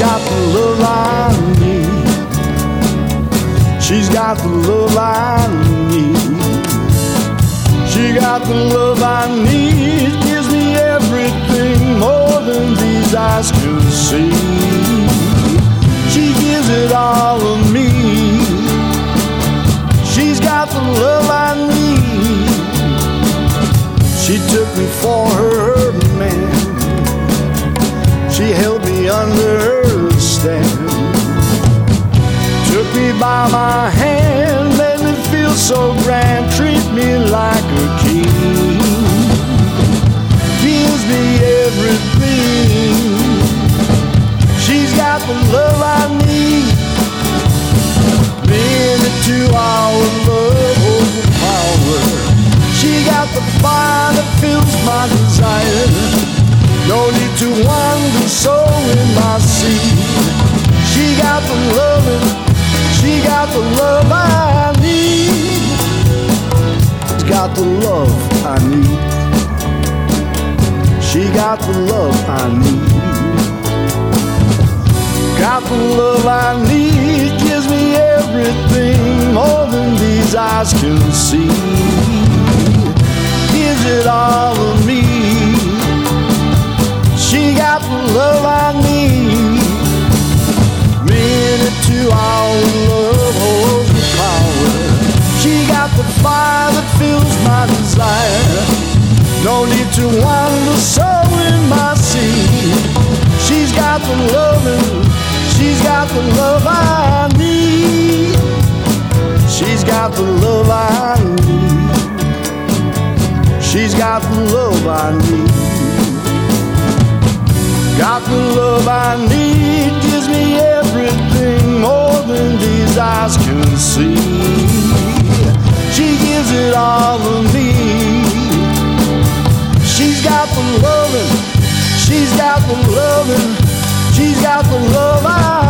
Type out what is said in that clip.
got the love I need. She's got the love I need. She got the love I need. Gives me everything more than these eyes can see. She gives it all of me. She's got the love I need. She took me for her man. She held me under her stand. Took me by my hand, made me feel so grand. Treat me like a king. Gives me everything. She's got the love I need. Minute to our love overpower. She got the fire that fills my desire. No need to wander so in my seat. She got the loving, she got the love I need. She's got the love I need. She got the love I need. Got the love I need. Gives me everything more than these eyes can see. Gives it all of me. She got the love I need. Minute to our love holds the power. She got the fire that fills my desire. No need to wander so in my seat. She's got the loving, she's got the love I need. She's got the love I need. She's got the love I need. Got the love I need. Gives me everything more than these eyes can see. She gives it all of me. She's got the loving, she's got the loving, she's got the love I